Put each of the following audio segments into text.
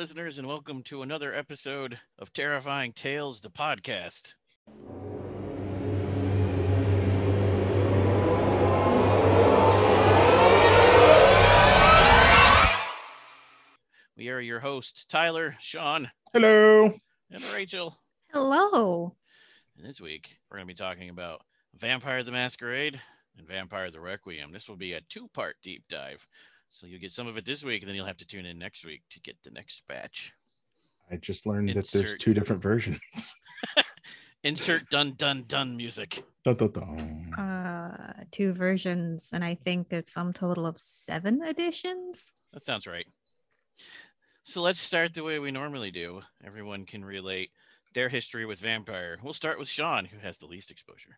listeners, and welcome to another episode of Terrifying Tales, the podcast. We are your hosts, Tyler, Sean, Hello. and Rachel. Hello. And this week, we're going to be talking about Vampire the Masquerade and Vampire the Requiem. This will be a two-part deep dive. So you'll get some of it this week, and then you'll have to tune in next week to get the next batch. I just learned that there's two different versions. Insert dun dun dun music. Dun, dun, dun. Two versions, and I think it's some total of 7 editions. That sounds right. So let's start the way we normally do. Everyone can relate their history with vampire. We'll start with Sean, who has the least exposure.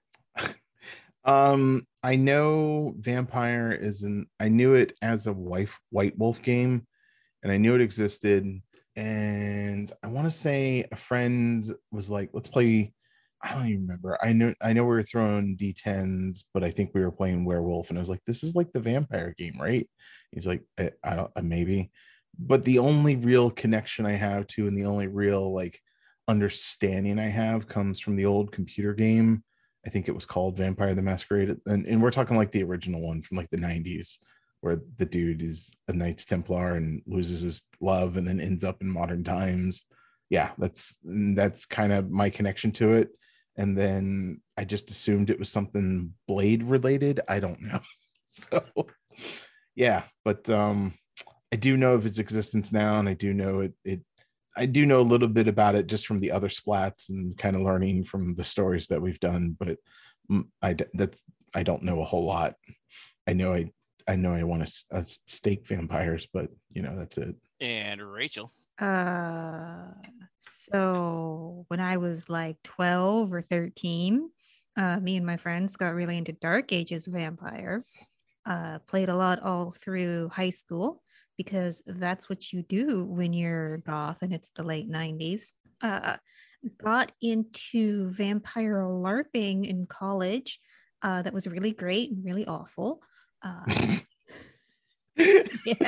I know vampire I knew it as a White Wolf game, and I knew it existed. And I want to say a friend was like, let's play. I don't even remember. I know we were throwing D10s, but I think we were playing werewolf, and I was like, this is like the vampire game, right? He's like, I don't, maybe. But the only real connection I have to, and the only real like understanding I have, comes from the old computer game. I think it was called Vampire the Masquerade, and we're talking like the original one from like the 90s, where the dude is a Knights Templar and loses his love and then ends up in modern times. Yeah, that's kind of my connection to it. And then I just assumed it was something Blade related. I don't know. So yeah, but I do know of its existence now, and I do know I do know a little bit about it just from the other splats and kind of learning from the stories that we've done, but I don't know a whole lot. I know I want to stake vampires, but that's it. And Rachel. So when I was like 12 or 13, me and my friends got really into Dark Ages vampire. Played a lot all through high school, because that's what you do when you're goth and it's the late 90s. Got into vampire LARPing in college. That was really great and really awful. Yeah.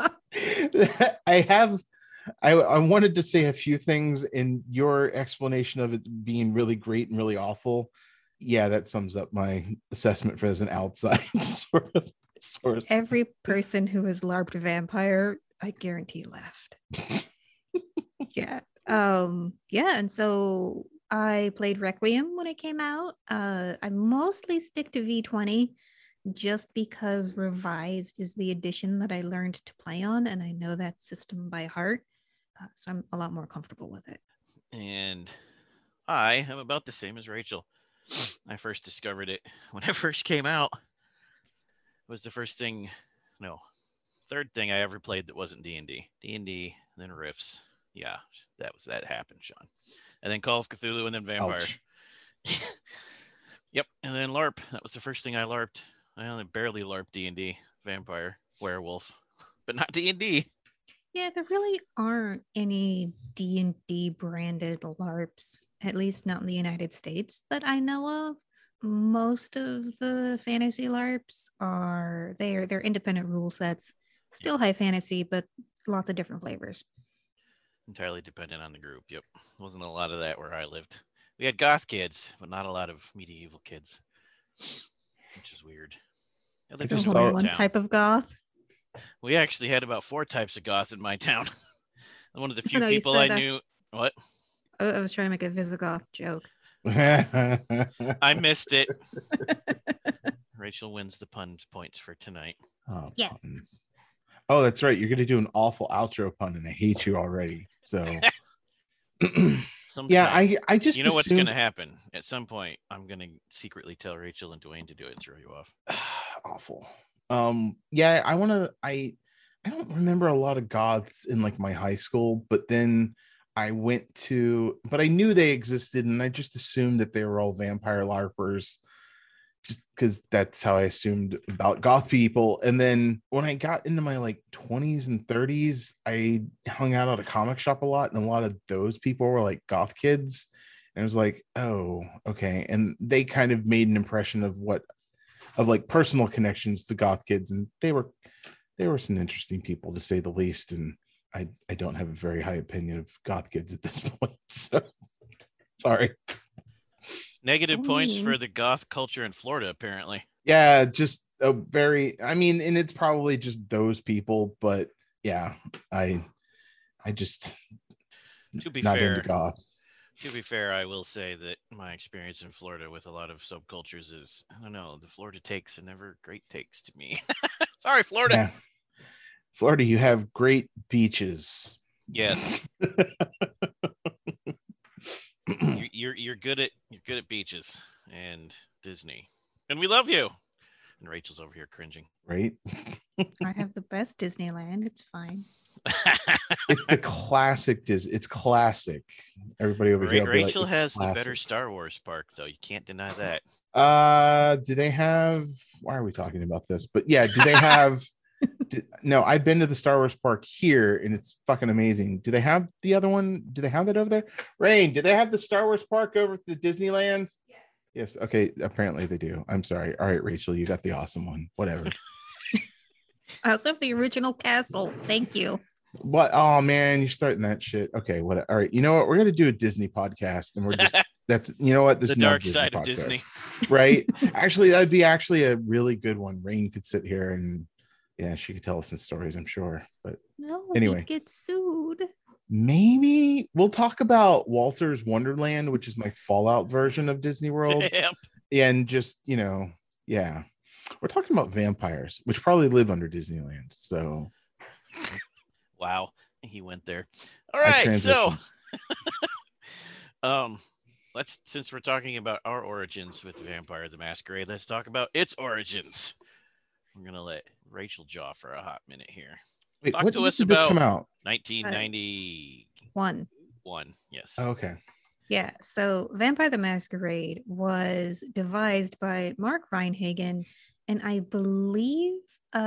I wanted to say a few things in your explanation of it being really great and really awful. Yeah, that sums up my assessment for as an outside sort of source. Every person who has LARPed a vampire, I guarantee, left. Yeah. And so I played Requiem when it came out. I mostly stick to V20 just because Revised is the edition that I learned to play on, and I know that system by heart. So I'm a lot more comfortable with it. And I am about the same as Rachel. I first discovered it when it first came out. It was the third thing I ever played that wasn't D&D. D&D, then Rifts. Yeah, that happened, Sean. And then Call of Cthulhu, and then Vampire. Yep, and then LARP. That was the first thing I LARPed. I only barely LARPed D&D, Vampire, Werewolf, but not D&D. Yeah, there really aren't any D&D branded LARPs, at least not in the United States that I know of. Most of the fantasy LARPs they're independent rule sets, still high fantasy, but lots of different flavors. Entirely dependent on the group. Yep, wasn't a lot of that where I lived. We had goth kids, but not a lot of medieval kids, which is weird. So only one type of goth. We actually had about 4 types of goth in my town. One of the few people I knew. What? I was trying to make a Visigoth joke. I missed it. Rachel wins the puns points for tonight. Oh, yes. Puns. Oh, that's right. You're going to do an awful outro pun, and I hate you already. So, yeah, I just what's going to happen at some point. I'm going to secretly tell Rachel and Dwayne to do it and throw you off. Awful. Yeah, I don't remember a lot of goths in like my high school, but then but I knew they existed, and I just assumed that they were all vampire LARPers, just because that's how I assumed about goth people. And then when I got into my like 20s and 30s, I hung out at a comic shop a lot, and a lot of those people were like goth kids, and I was like, oh, okay. And they kind of made an impression of like personal connections to goth kids, and they were some interesting people, to say the least. And I don't have a very high opinion of goth kids at this point. So sorry. Negative So points mean. for the goth culture in Florida, apparently. Yeah, just a very, I mean, and it's probably just those people, but yeah, I just To be not into fair, goth. I will say that my experience in Florida with a lot of subcultures is, I don't know, the Florida takes are never great takes to me. Sorry, Florida. Yeah. Florida, you have great beaches. Yes. you're good at beaches and Disney, and we love you. And Rachel's over here cringing. Right? I have the best Disneyland. It's fine. It's the classic Disney. It's classic. Everybody over here will be like, Rachel it's has classic. the better Star Wars park, though. You can't deny that. Do they have? Why are we talking about this? But yeah, do they have? No, I've been to the Star Wars park here, and it's fucking amazing. Do they have the other one? Do they have that over there? Rain, do they have the Star Wars park over at the Disneyland? Yes. Okay. Apparently they do. I'm sorry. All right, Rachel, you got the awesome one. Whatever. I also have the original castle. Thank you. What? Oh man, you're starting that shit. Okay. What? All right. You know what? We're gonna do a Disney podcast, and we're just that's you know what this the is not dark Disney side podcast, of Disney, right? Actually, that'd be actually a really good one. Rain could sit here and yeah, she could tell us some stories, I'm sure. But No, anyway, he'd get sued. maybe we'll talk about Walter's Wonderland, which is my Fallout version of Disney World. Yep. And just, you know, yeah, we're talking about vampires, which probably live under Disneyland. So, wow, he went there. All right, so let's, since we're talking about our origins with Vampire the Masquerade, let's talk about its origins. I'm gonna let Rachel jaw for a hot minute here. wait, Talk what to us did this about come out? 1991. Yes. Oh, okay. Yeah, so Vampire the Masquerade was devised by Mark Reinhagen and I believe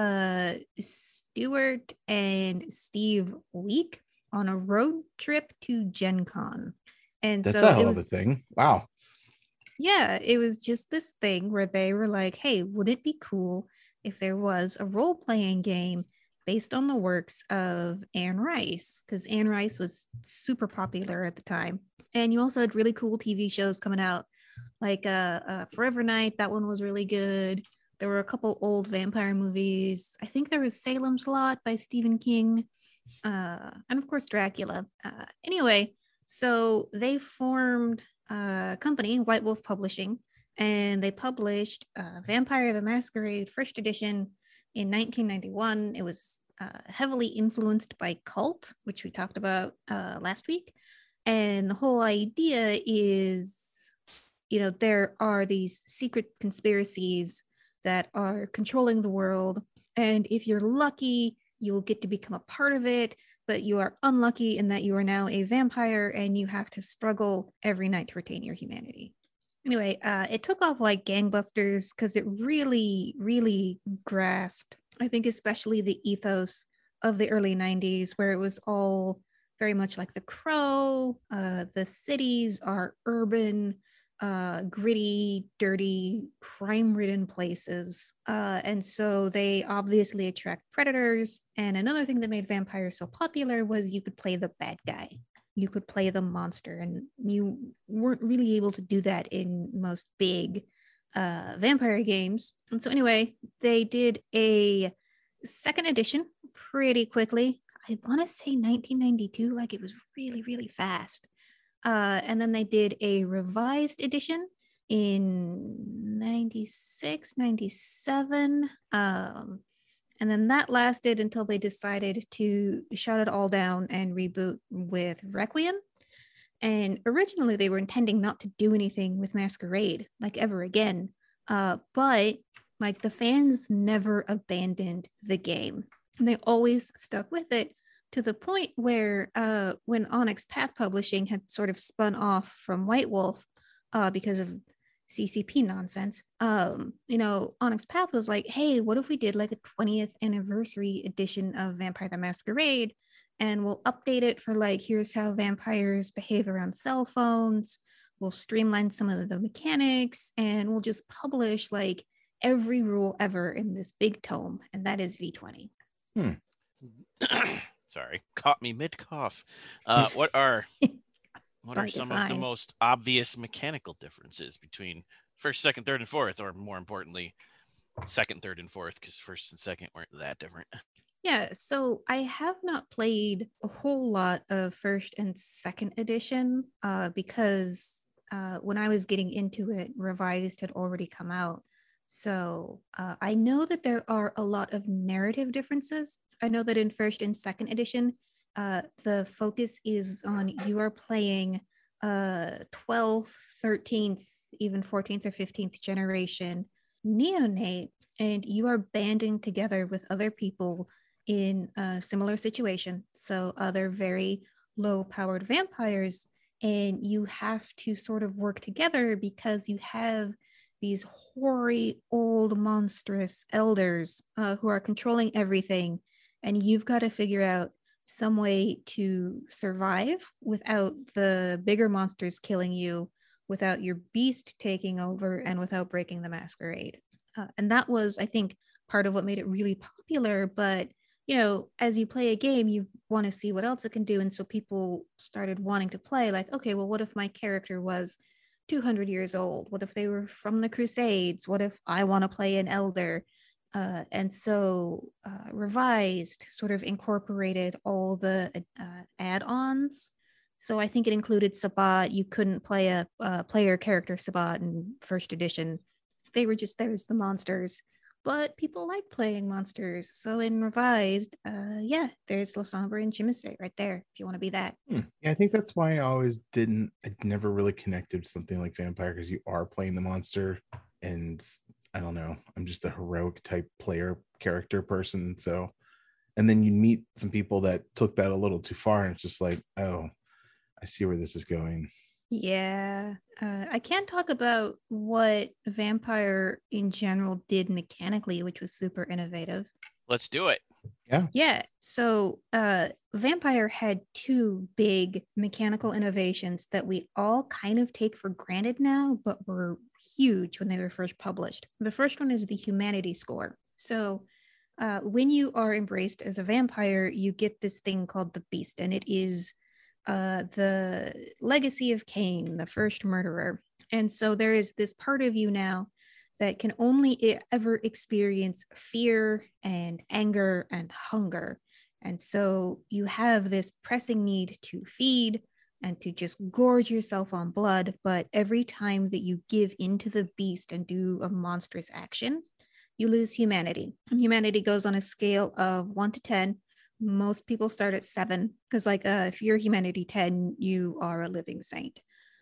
Stuart and Steve Week on a road trip to Gen Con. And That's so a hell of a thing. Wow. Yeah, it was just this thing where they were like, hey, would it be cool if there was a role-playing game based on the works of Anne Rice? Because Anne Rice was super popular at the time. And you also had really cool TV shows coming out, like Forever Night. That one was really good. There were a couple old vampire movies. I think there was Salem's Lot by Stephen King. And of course, Dracula. Anyway, so they formed a company, White Wolf Publishing, and they published Vampire the Masquerade first edition in 1991. It was heavily influenced by Cult, which we talked about last week. And the whole idea is, you know, there are these secret conspiracies that are controlling the world. And if you're lucky, you will get to become a part of it, but you are unlucky in that you are now a vampire and you have to struggle every night to retain your humanity. Anyway, it took off like gangbusters because it really, really grasped, I think, especially the ethos of the early 90s, where it was all very much like The Crow. The cities are urban, gritty, dirty, crime-ridden places. And so they obviously attract predators. And another thing that made vampires so popular was you could play the bad guy. You could play the monster, and you weren't really able to do that in most big vampire games. And so anyway, they did a second edition pretty quickly. I want to say 1992, like it was really, really fast. And then they did a revised edition in 96, 97. And then that lasted until they decided to shut it all down and reboot with Requiem. And originally they were intending not to do anything with Masquerade, like ever again. But like the fans never abandoned the game. And they always stuck with it to the point where when Onyx Path Publishing had sort of spun off from White Wolf because of CCP nonsense, you know, Onyx Path was like, hey, what if we did like a 20th anniversary edition of Vampire the Masquerade, and we'll update it for like, here's how vampires behave around cell phones. We'll streamline some of the mechanics, and we'll just publish like every rule ever in this big tome, and that is V20. Sorry, caught me mid cough. What are By some of the design. most obvious mechanical differences between first, second, third, and fourth, or more importantly, second, third, and fourth? Because first and second weren't that different. Yeah, so I have not played a whole lot of first and second edition because when I was getting into it, Revised had already come out. So I know that there are a lot of narrative differences. I know that in first and second edition, the focus is on you are playing 12th, 13th, even 14th or 15th generation neonate, and you are banding together with other people in a similar situation. So other very low powered vampires, and you have to sort of work together because you have these hoary old monstrous elders who are controlling everything, and you've got to figure out some way to survive without the bigger monsters killing you, without your beast taking over, and without breaking the masquerade. And that was, I think, part of what made it really popular. But as you play a game, you want to see what else it can do. And so people started wanting to play like, okay, well, what if my character was 200 years old? What if they were from the Crusades? What if I want to play an elder? And so Revised sort of incorporated all the add-ons. So I think it included Sabbat. You couldn't play a player character Sabbat in first edition. They were just there's the monsters, but people like playing monsters. So in Revised, there's Lasombra and Chimiste right there if you want to be that. Yeah, I think that's why I never really connected with something like Vampire, because you are playing the monster, and I don't know, I'm just a heroic type player character person. So, and then you meet some people that took that a little too far, and it's just like, oh, I see where this is going. Yeah. I can't talk about what Vampire in general did mechanically, which was super innovative. Let's do it. Yeah. So Vampire had two big mechanical innovations that we all kind of take for granted now, but were huge when they were first published. The first one is the humanity score. So when you are embraced as a vampire, you get this thing called the Beast, and it is the legacy of Cain, the first murderer. And so there is this part of you now that can only ever experience fear and anger and hunger. And so you have this pressing need to feed and to just gorge yourself on blood. But every time that you give into the beast and do a monstrous action, you lose humanity. And humanity goes on a scale of 1 to 10. Most people start at 7 because if you're humanity 10, you are a living saint.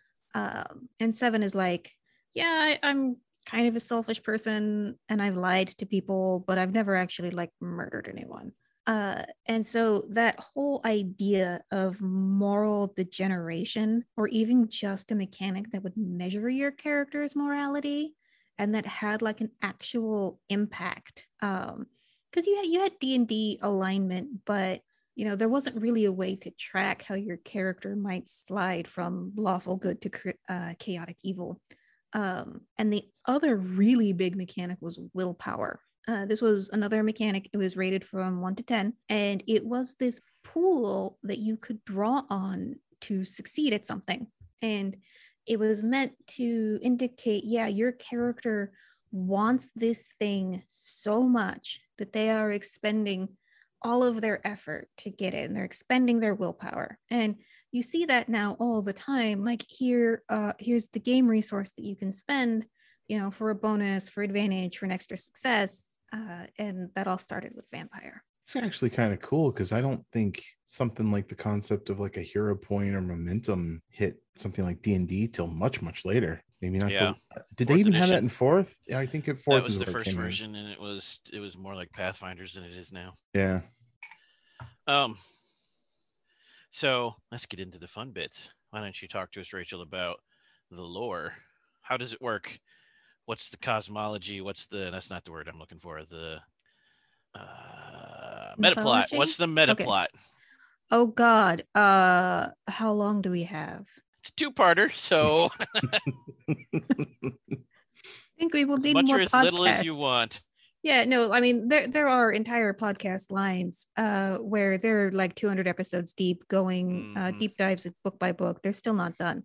And 7 is like, yeah, I'm kind of a selfish person and I've lied to people, but I've never actually murdered anyone. And so that whole idea of moral degeneration, or even just a mechanic that would measure your character's morality and that had an actual impact, because you had D&D alignment, but there wasn't really a way to track how your character might slide from lawful good to chaotic evil. And the other really big mechanic was willpower. This was another mechanic. It was rated from 1 to 10, and it was this pool that you could draw on to succeed at something. And it was meant to indicate, yeah, your character wants this thing so much that they are expending all of their effort to get it, and they're expending their willpower. And you see that now all the time. Here's the game resource that you can spend, for a bonus, for advantage, for an extra success. And that all started with Vampire. It's actually kind of cool, because I don't think something like the concept of a hero point or momentum hit something like D&D till much later. Maybe not. Yeah. Did they even have that in fourth? Yeah, I think at fourth that was is the where first it came version, and it was more like Pathfinders than it is now. Yeah. So let's get into the fun bits. Why don't you talk to us, Rachel, about the lore? How does it work? What's the cosmology? That's not the word I'm looking for. The metaplot. What's the metaplot? Okay. Oh God. How long do we have? It's a 2-parter, so I think we will need much more or as podcasts. little as you want. Yeah, no, I mean there are entire podcast lines where they're like 200 episodes deep, going deep dives book by book. They're still not done.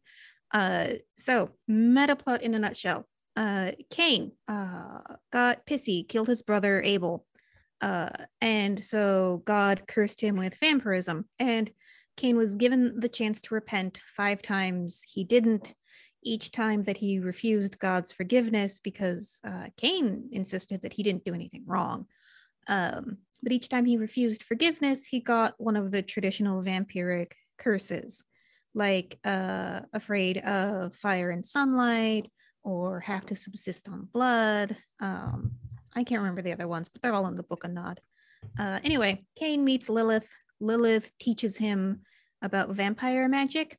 So meta plot in a nutshell. Cain got pissy, killed his brother Abel. And so God cursed him with vampirism. And Cain was given the chance to repent 5 times. He didn't. Each time that he refused God's forgiveness because Cain insisted that he didn't do anything wrong. But each time he refused forgiveness, he got one of the traditional vampiric curses, like afraid of fire and sunlight, or have to subsist on blood. I can't remember the other ones, but they're all in the Book of Nod. Anyway, Cain meets Lilith. Lilith teaches him about vampire magic.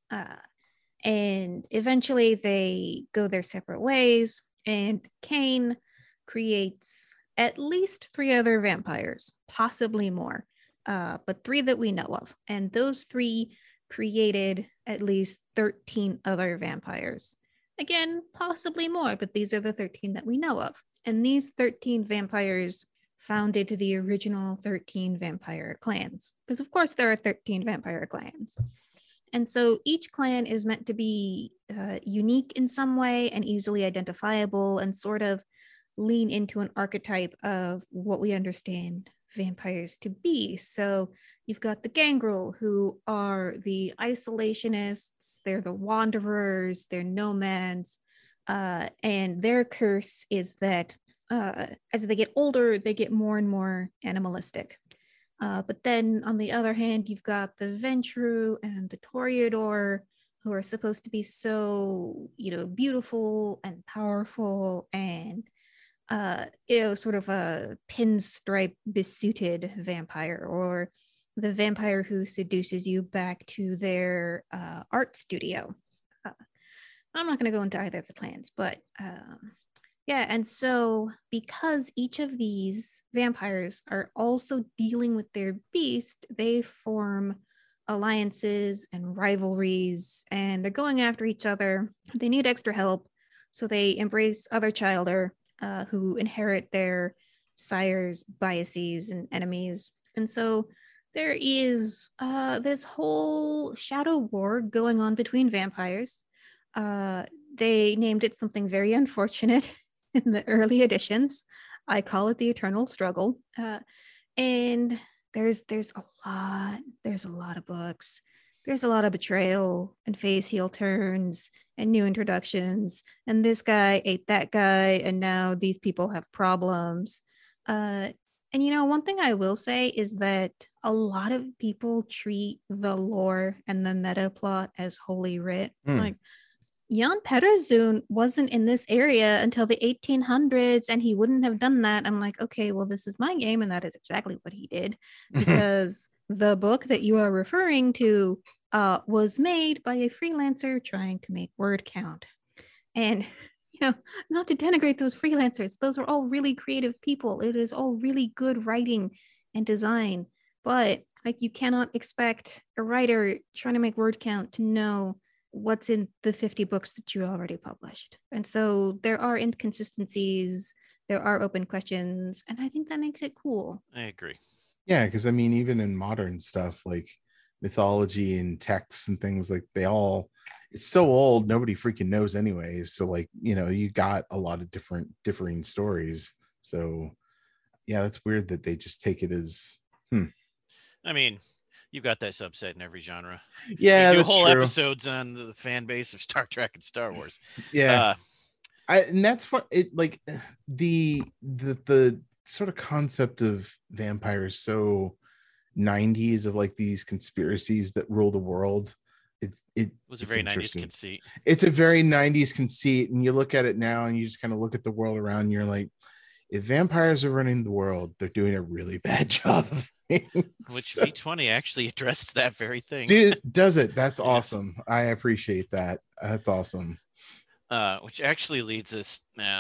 And eventually they go their separate ways, and Cain creates at least 3 other vampires, possibly more, but 3 that we know of. And those 3 created at least 13 other vampires. Again, possibly more, but these are the 13 that we know of. And these 13 vampires founded the original 13 vampire clans, because of course there are 13 vampire clans. And so each clan is meant to be unique in some way and easily identifiable, and sort of lean into an archetype of what we understand vampires to be. So you've got the Gangrel, who are the isolationists, they're the wanderers, they're nomads, and their curse is that as they get older, they get more and more animalistic. But then on the other hand, you've got the Ventrue and the Toreador, who are supposed to be so, beautiful and powerful and, sort of a pinstripe besuited vampire, or the vampire who seduces you back to their art studio. I'm not going to go into either of the clans, but yeah, and so because each of these vampires are also dealing with their beast, they form alliances and rivalries, and they're going after each other. They need extra help, so they embrace other childer who inherit their sire's biases and enemies. And so there is this whole shadow war going on between vampires. They named it something very unfortunate in the early editions. I call it the eternal struggle. And there's a lot of books. There's a lot of betrayal and face heel turns and new introductions. And this guy ate that guy, and now these people have problems. And one thing I will say is that a lot of people treat the lore and the meta plot as holy writ. Like, Jan Pedersen wasn't in this area until the 1800s, and he wouldn't have done that. I'm like, okay, well, this is my game, and that is exactly what he did, because the book that you are referring to was made by a freelancer trying to make word count. And, not to denigrate those freelancers, those are all really creative people. It is all really good writing and design, but like, you cannot expect a writer trying to make word count to know what's in the 50 books that you already published. And so there are inconsistencies, there are open questions, and I think that makes it cool. I agree. Yeah, because I mean, even in modern stuff like mythology and texts and things, like it's so old, nobody freaking knows anyways. So like, you got a lot of differing stories. So yeah, that's weird that they just take it as I mean, you've got that subset in every genre. Yeah, we do that's whole true. episodes on the fan base of Star Trek and Star Wars. Yeah, and that's fun. It like the sort of concept of vampires so 90s, of like these conspiracies that rule the world. It was a very 90s conceit. It's a very 90s conceit, and you look at it now and you just kind of look at the world around and you're like, if vampires are running the world, they're doing a really bad job of things. Which V20 actually addressed that very thing. Does it? That's awesome. I appreciate that. That's awesome. Which actually leads us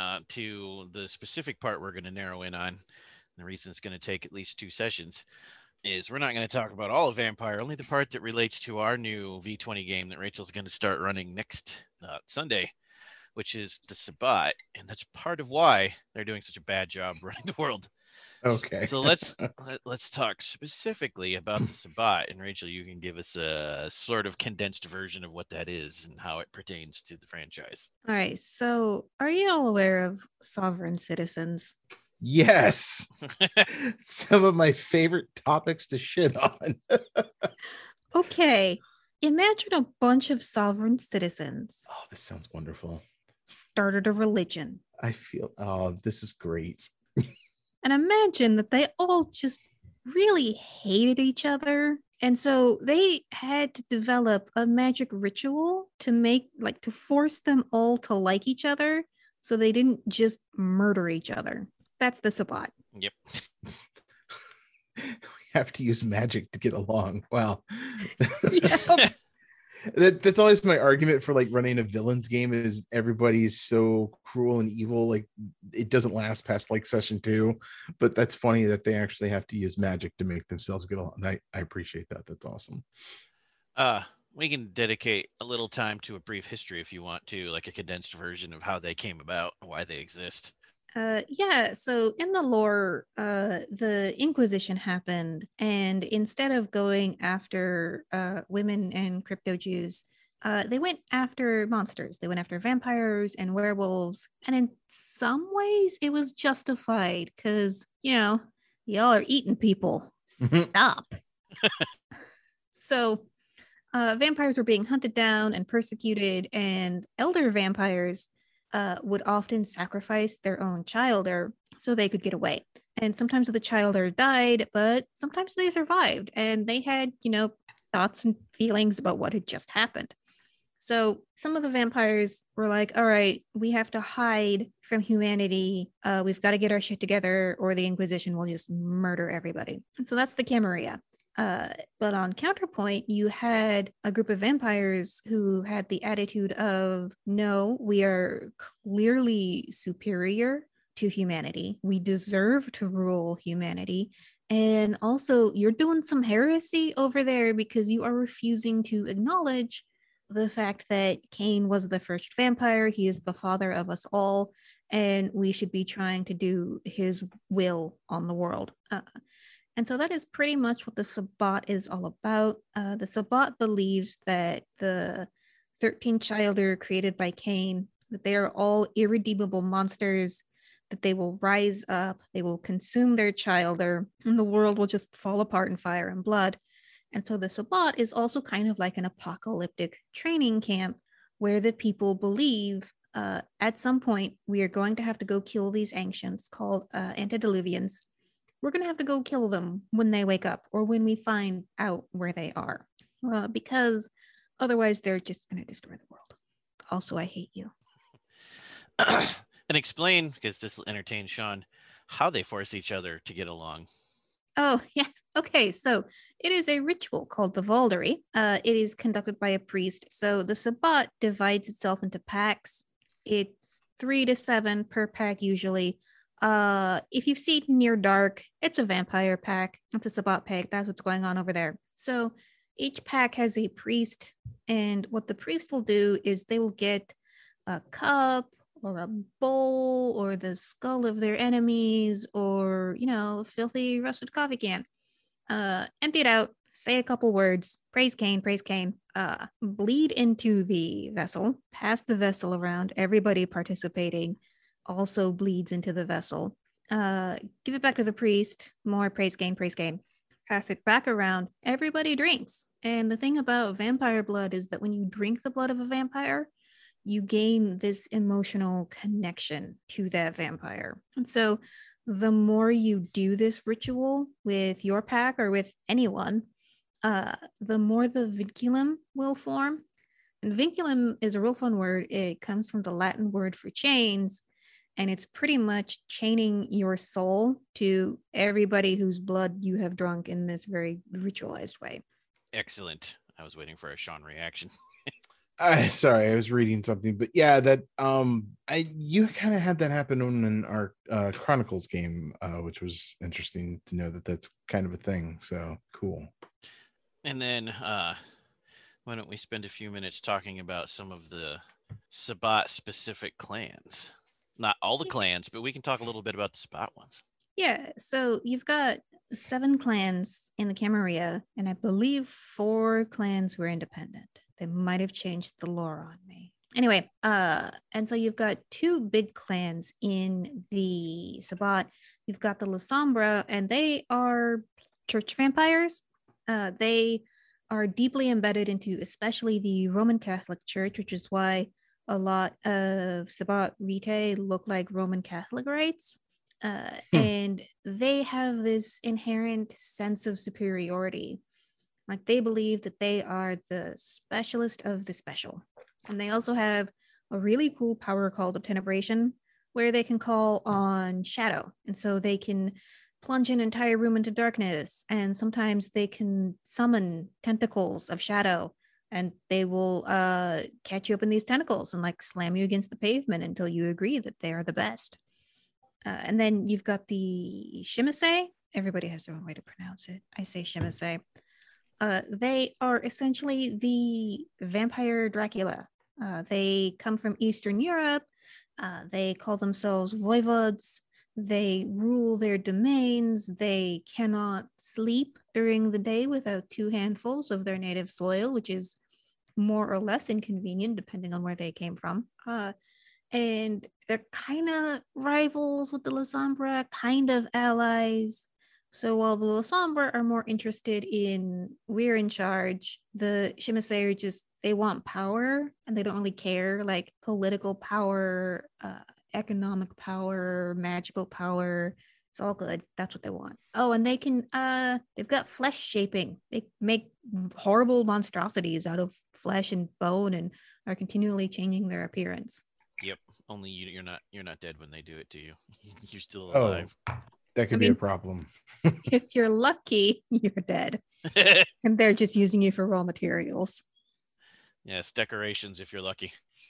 to the specific part we're going to narrow in on. The reason it's going to take at least 2 sessions is we're not going to talk about all of Vampire, only the part that relates to our new V20 game that Rachel's going to start running next Sunday, which is the Sabbat, and that's part of why they're doing such a bad job running the world. Okay. So let's talk specifically about the Sabbat, and Rachel, you can give us a sort of condensed version of what that is and how it pertains to the franchise. All right. So, are you all aware of sovereign citizens? Yes. Some of my favorite topics to shit on. Okay. Imagine a bunch of sovereign citizens Oh, this sounds wonderful. started a religion. I feel, oh, this is great. And imagine that they all just really hated each other. And so they had to develop a magic ritual to to force them all to like each other so they didn't just murder each other. That's the Sabbat. Yep. We have to use magic to get along. Wow. Yep. That's always my argument for like running a villains game is everybody's so cruel and evil, like it doesn't last past like session 2. But that's funny that they actually have to use magic to make themselves get along. I appreciate that. That's awesome. We can dedicate a little time to a brief history if you want to, like a condensed version of how they came about, why they exist. Yeah, so in the lore, the Inquisition happened, and instead of going after women and crypto Jews, they went after monsters. They went after vampires and werewolves, and in some ways, it was justified because y'all are eating people. Stop. So, vampires were being hunted down and persecuted, and elder vampires would often sacrifice their own child so they could get away. And sometimes the child died, but sometimes they survived and they had, thoughts and feelings about what had just happened. So some of the vampires were like, all right, we have to hide from humanity. We've got to get our shit together or the Inquisition will just murder everybody. And so that's the Camarilla. But on counterpoint, you had a group of vampires who had the attitude of, no, we are clearly superior to humanity. We deserve to rule humanity. And also, you're doing some heresy over there because you are refusing to acknowledge the fact that Cain was the first vampire. He is the father of us all, and we should be trying to do his will on the world. And so that is pretty much what the Sabbat is all about. The Sabbat believes that the 13 childer created by Cain, that they are all irredeemable monsters, that they will rise up, they will consume their childer, and the world will just fall apart in fire and blood. And so the Sabbat is also kind of like an apocalyptic training camp where the people believe at some point we are going to have to go kill these ancients called antediluvians. We're going to have to go kill them when they wake up or when we find out where they are, because otherwise they're just going to destroy the world. Also, I hate you. And explain, because this will entertain Sean, how they force each other to get along. Oh, yes. Okay, so it is a ritual called the Vauldery. It is conducted by a priest. So the Sabbat divides itself into packs. It's 3 to 7 per pack usually. If you've seen Near Dark, it's a vampire pack. It's a Sabbat pack. That's what's going on over there. So each pack has a priest, and what the priest will do is they will get a cup or a bowl or the skull of their enemies or, a filthy rusted coffee can. Empty it out, say a couple words, praise Cain, bleed into the vessel, pass the vessel around, everybody participating also bleeds into the vessel. Give it back to the priest, more praise Cain, pass it back around, everybody drinks. And the thing about vampire blood is that when you drink the blood of a vampire, you gain this emotional connection to that vampire. And so the more you do this ritual with your pack or with anyone, the more the vinculum will form. And vinculum is a real fun word. It comes from the Latin word for chains, and it's pretty much chaining your soul to everybody whose blood you have drunk in this very ritualized way. Excellent. I was waiting for a Sean reaction. Sorry, I was reading something, but yeah, that you kind of had that happen in our Chronicles game, which was interesting to know that that's kind of a thing. So cool. And then why don't we spend a few minutes talking about some of the Sabbat specific clans. Not all the clans, but we can talk a little bit about the Sabbat ones. Yeah, so you've got 7 clans in the Camarilla, and I believe 4 clans were independent. They might have changed the lore on me. Anyway, and so you've got 2 big clans in the Sabbat. You've got the Lasombra, and they are church vampires. They are deeply embedded into especially the Roman Catholic Church, which is why a lot of Sabbat Vitae look like Roman Catholic rites. And they have this inherent sense of superiority. Like they believe that they are the specialist of the special. And they also have a really cool power called Obtenebration, where they can call on shadow. And so they can plunge an entire room into darkness. And sometimes they can summon tentacles of shadow, and they will catch you up in these tentacles and like slam you against the pavement until you agree that they are the best. And then you've got the Shimase. Everybody has their own way to pronounce it. I say Shimase. They are essentially the vampire Dracula. They come from Eastern Europe. They call themselves voivodes. They rule their domains. They cannot sleep during the day without 2 handfuls of their native soil, which is more or less inconvenient depending on where they came from. And they're kind of rivals with the Lasombra, kind of allies. So while the Lasombra are more interested in we're in charge, the Shimase are just, they want power and they don't really care, like political power, economic power, magical power. It's all good. That's what they want. Oh, and they can, they've got flesh shaping. They make horrible monstrosities out of flesh and bone and are continually changing their appearance. Yep. Only you're not dead when they do it to you. You're still Oh, alive. that could be a problem. If you're lucky, you're dead. And they're just using you for raw materials. Yes, decorations if you're lucky.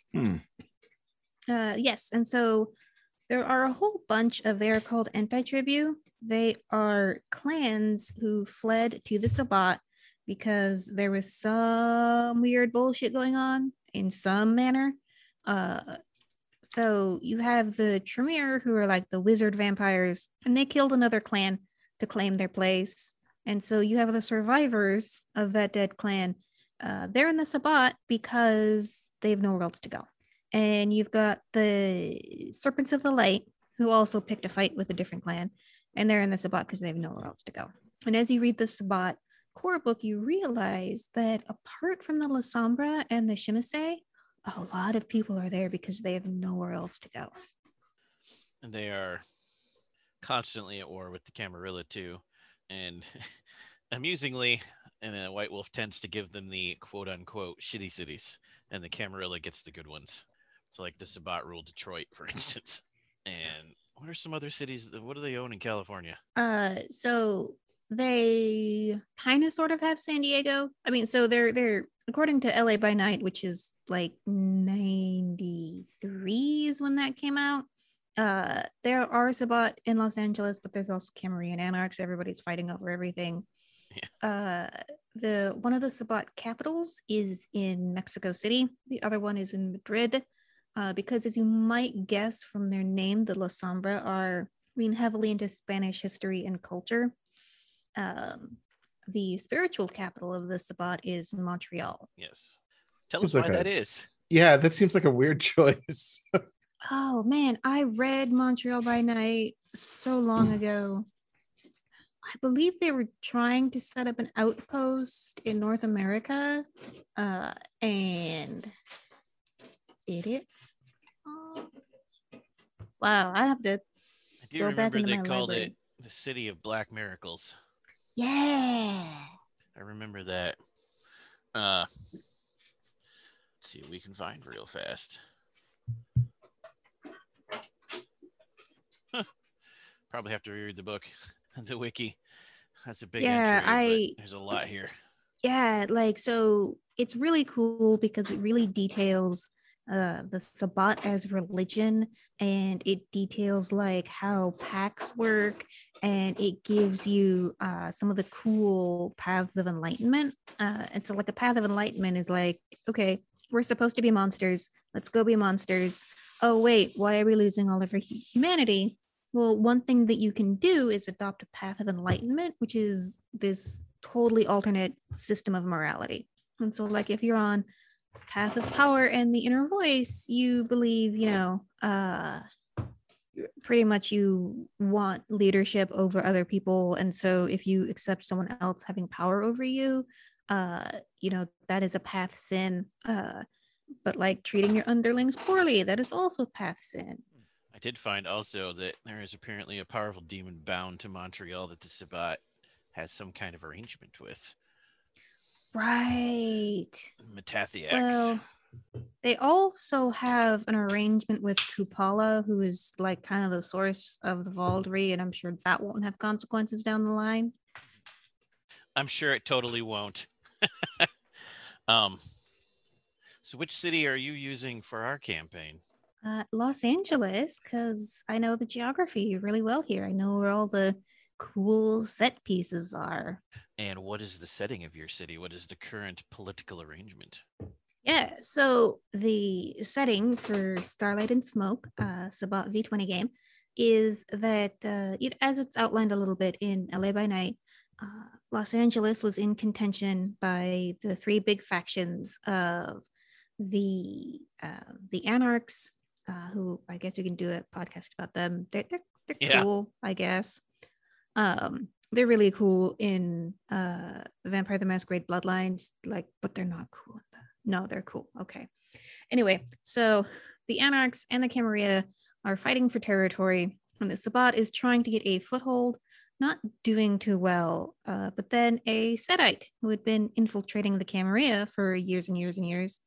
Yes, and so there are a whole bunch of, they are called anti-tribu. They are clans who fled to the Sabbat because there was some weird bullshit going on in some manner. So you have the Tremere, who are like the wizard vampires, and they killed another clan to claim their place. And so you have the survivors of that dead clan. They're in the Sabbat because they have nowhere else to go. And you've got the Serpents of the Light, who also picked a fight with a different clan, and they're in the Sabbat because they have nowhere else to go. And as you read the Sabbat core book, you realize that apart from the Lasombra and the Shimase, a lot of people are there because they have nowhere else to go. And they are constantly at war with the Camarilla too. And amusingly, and then White Wolf tends to give them the quote unquote shitty cities, and the Camarilla gets the good ones. So like the Sabbat ruled Detroit, for instance. And what are some other cities? What do they own in California? So they kind of sort of have San Diego. I mean, so they're according to LA by Night, which is like 93 is when that came out. There are Sabbat in Los Angeles, but there's also Camarilla and Anarchs. Everybody's fighting over everything. Yeah. One of the Sabbat capitals is in Mexico City. The other one is in Madrid. Because as you might guess from their name, the Lasombra are heavily into Spanish history and culture. The spiritual capital of the Sabbat is Montreal. Yes. Tell us why that is. Yeah, that seems like a weird choice. Oh man, I read Montreal by Night so long ago. I believe they were trying to set up an outpost in North America, and did it? Wow, I have to. I do remember they called it the City of Black Miracles. Yeah, I remember that. Let's see what we can find real fast. Probably have to reread the book, the wiki. That's a big entry. But there's a lot here. Yeah, like so it's really cool because it really details the Sabbat as religion, and it details like how pacts work, and it gives you some of the cool paths of enlightenment. And so like a path of enlightenment is like, okay, we're supposed to be monsters. let's go be monsters. Oh, wait, why are we losing all of our humanity? Well, one thing that you can do is adopt a path of enlightenment, which is this totally alternate system of morality. And so, like, if you're on path of power and the inner voice, you believe, pretty much you want leadership over other people. And so if you accept someone else having power over you, that is a path sin. But like treating your underlings poorly, that is also path sin. I did find also that there is apparently a powerful demon bound to Montreal that the Sabbat has some kind of arrangement with. Right. Metathiax. Well, they also have an arrangement with Kupala, who is like kind of the source of the Vaulderie, and I'm sure that won't have consequences down the line. I'm sure it totally won't. So which city are you using for our campaign? Los Angeles, because I know the geography really well here. I know where all the cool set pieces are. And what is the setting of your city? What is the current political arrangement? Yeah, so the setting for Starlight and Smoke, Sabbat V20 game, is that as it's outlined a little bit in LA by Night, Los Angeles was in contention by the three big factions of the Anarchs, who I guess we can do a podcast about them. They're cool, I guess. They're really cool in Vampire the Masquerade Bloodlines, but they're not cool. No, they're cool. Okay. Anyway, so the Anarchs and the Camarilla are fighting for territory, and the Sabbat is trying to get a foothold, not doing too well. But then a Setite, who had been infiltrating the Camarilla for years and years and years,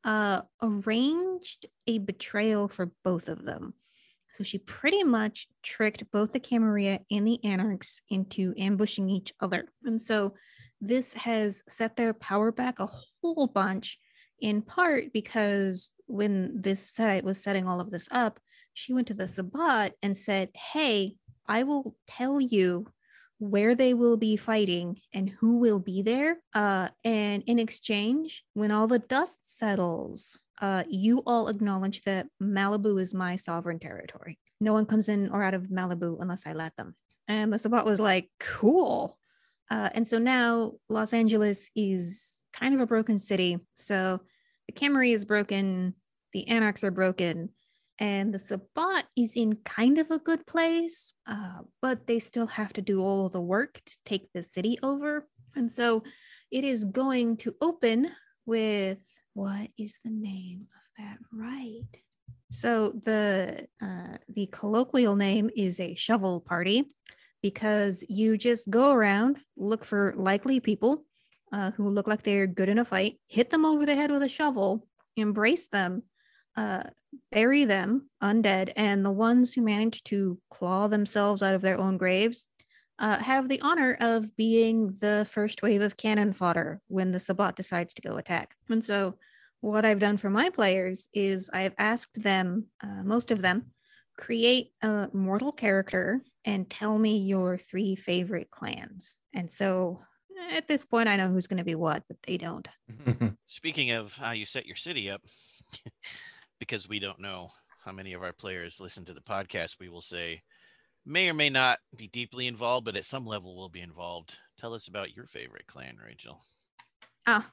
arranged a betrayal for both of them. So she pretty much tricked both the Camarilla and the Anarchs into ambushing each other. And so this has set their power back a whole bunch, in part because when this site was setting all of this up, she went to the Sabbat and said, hey, I will tell you where they will be fighting and who will be there. And in exchange, when all the dust settles, you all acknowledge that Malibu is my sovereign territory. No one comes in or out of Malibu unless I let them. And the Sabbat was like, cool. And so now Los Angeles is kind of a broken city. So the Camry is broken, the Anarchs are broken, and the Sabbat is in kind of a good place, but they still have to do all the work to take the city over. And so it is going to open with, what is the name of that rite? So the colloquial name is a shovel party, because you just go around, look for likely people who look like they're good in a fight, hit them over the head with a shovel, embrace them, bury them undead, and the ones who manage to claw themselves out of their own graves have the honor of being the first wave of cannon fodder when the Sabbat decides to go attack. And so what I've done for my players is I've asked them, most of them, create a mortal character and tell me your 3 favorite clans. And so at this point, I know who's going to be what, but they don't. Speaking of how you set your city up, because we don't know how many of our players listen to the podcast, we will say may or may not be deeply involved, but at some level will be involved. Tell us about your favorite clan, Rachel. Oh,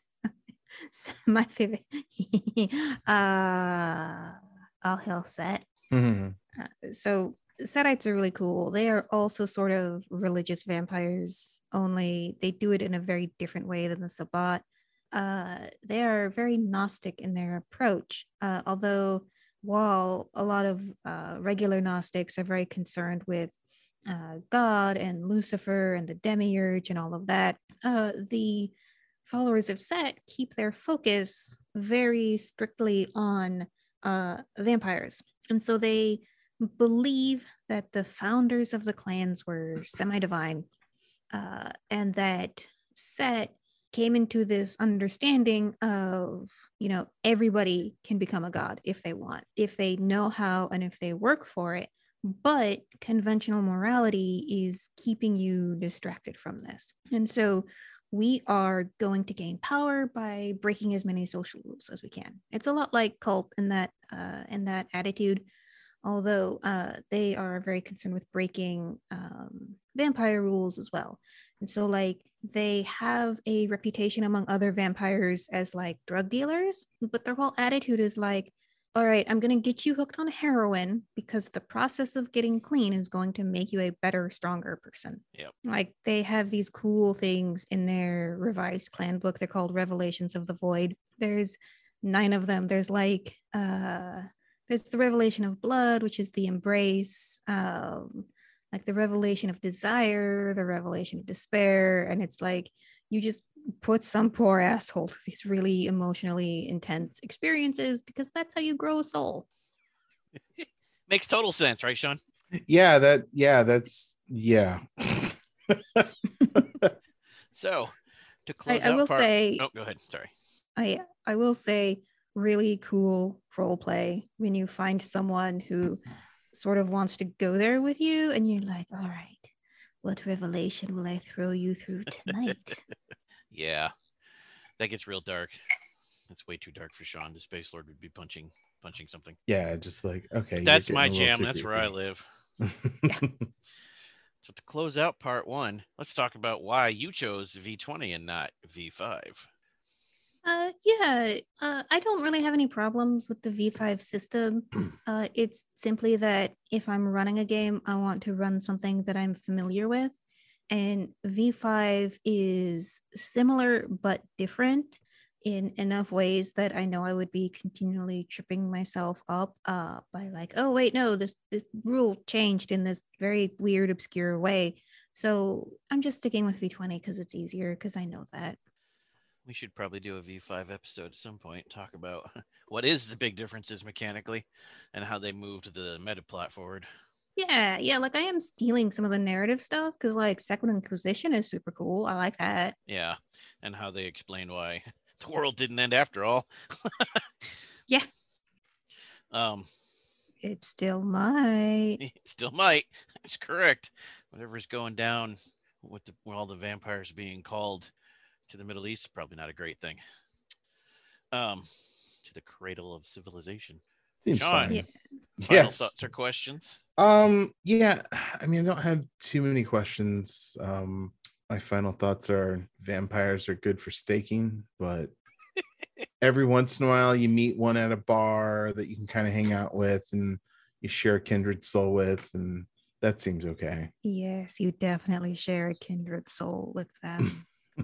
my favorite. All Hill Set. So Setites are really cool. They are also sort of religious vampires, only they do it in a very different way than the Sabbat. They are very Gnostic in their approach, although while a lot of regular Gnostics are very concerned with God and Lucifer and the Demiurge and all of that, the followers of Set keep their focus very strictly on vampires. And so they believe that the founders of the clans were semi-divine, and that Set came into this understanding of, everybody can become a god if they want, if they know how and if they work for it. But conventional morality is keeping you distracted from this. And so we are going to gain power by breaking as many social rules as we can. It's a lot like Cult in that attitude, although they are very concerned with breaking vampire rules as well. And so, like, they have a reputation among other vampires as like drug dealers, but their whole attitude is like, all right, I'm going to get you hooked on heroin because the process of getting clean is going to make you a better, stronger person. Yep. Like, they have these cool things in their revised clan book. They're called Revelations of the Void. There's 9 of them. There's like, there's the revelation of blood, which is the embrace, like the revelation of desire, the revelation of despair. And it's like, you just put some poor asshole through these really emotionally intense experiences because that's how you grow a soul. Makes total sense, right, Sean? That's So to close I out will part. say, Oh, go ahead. Sorry. I will say, really cool role play when you find someone who sort of wants to go there with you, and you're like, all right, what revelation will I throw you through tonight? Yeah, that gets real dark. That's way too dark for Sean. The Space Lord would be punching something. Yeah, just like, okay. But that's you're my getting a little jam. too That's where I creepy. live. So to close out part 1, let's talk about why you chose V20 and not V5. I don't really have any problems with the V5 system. It's simply that if I'm running a game, I want to run something that I'm familiar with. And V5 is similar but different in enough ways that I know I would be continually tripping myself up by like, oh wait, no, this rule changed in this very weird, obscure way. So I'm just sticking with V20 because it's easier, because I know that. We should probably do a V5 episode at some point, talk about what is the big differences mechanically and how they moved the meta plot forward. Yeah, like I am stealing some of the narrative stuff because like Second Inquisition is super cool. I like that. Yeah, and how they explain why the world didn't end after all. Yeah, Um, it still might. it still might. That's correct. Whatever's going down with all the vampires being called to the Middle East, probably not a great thing. To the cradle of civilization. Seems Sean, Yeah. fine. final Yes. thoughts or questions? Yeah, I mean, I don't have too many questions. My final thoughts are vampires are good for staking, but every once in a while you meet one at a bar that you can kind of hang out with and you share a kindred soul with, and that seems okay. Yes, you definitely share a kindred soul with them.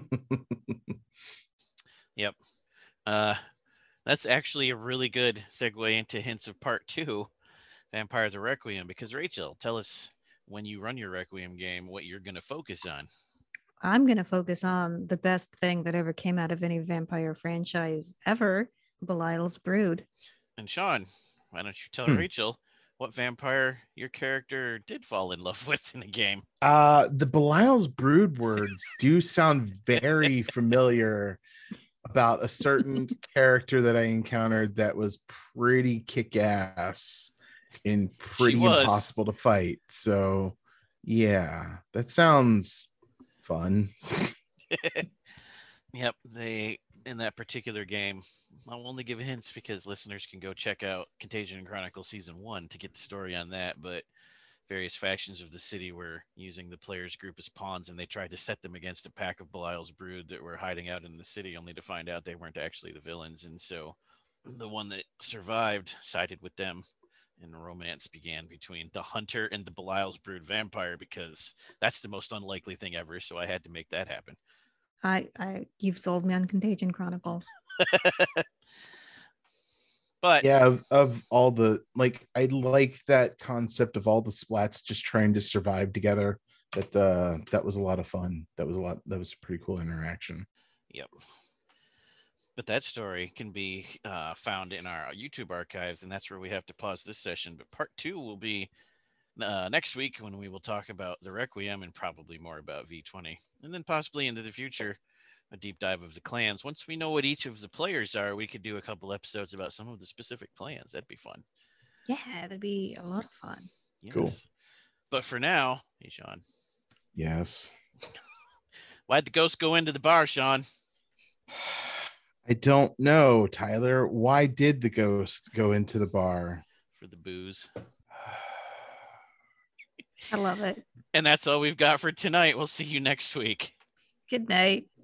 Yep. That's actually a really good segue into hints of part 2, Vampire the Requiem, because Rachel, tell us when you run your Requiem game what you're going to focus on. I'm going to focus on the best thing that ever came out of any vampire franchise ever, Belial's Brood. And Sean, why don't you tell Rachel what vampire your character did fall in love with in the game? The Belial's Brood words do sound very familiar about a certain character that I encountered that was pretty kick-ass and pretty impossible to fight. So yeah, that sounds fun. Yep, they in that particular game, I'll only give hints because listeners can go check out Contagion Chronicles Season 1 to get the story on that, but various factions of the city were using the players' group as pawns, and they tried to set them against a pack of Belial's Brood that were hiding out in the city, only to find out they weren't actually the villains. And so the one that survived sided with them, and romance began between the hunter and the Belial's Brood vampire, because that's the most unlikely thing ever. So I had to make that happen. You've sold me on Contagion Chronicle. But yeah, of all the, like, I like that concept of all the splats just trying to survive together. That was a lot of fun. That was a pretty cool interaction. Yep. But that story can be found in our YouTube archives, and that's where we have to pause this session. But part 2 will be next week, when we will talk about the Requiem and probably more about V20, and then possibly into the future a deep dive of the clans. Once we know what each of the players are, we could do a couple episodes about some of the specific clans. That'd be fun. Yeah, that'd be a lot of fun. Yes. Cool. But for now, hey Sean. Yes. Why'd the ghost go into the bar, Sean? I don't know, Tyler. Why did the ghost go into the bar? For the booze. I love it. And that's all we've got for tonight. We'll see you next week. Good night.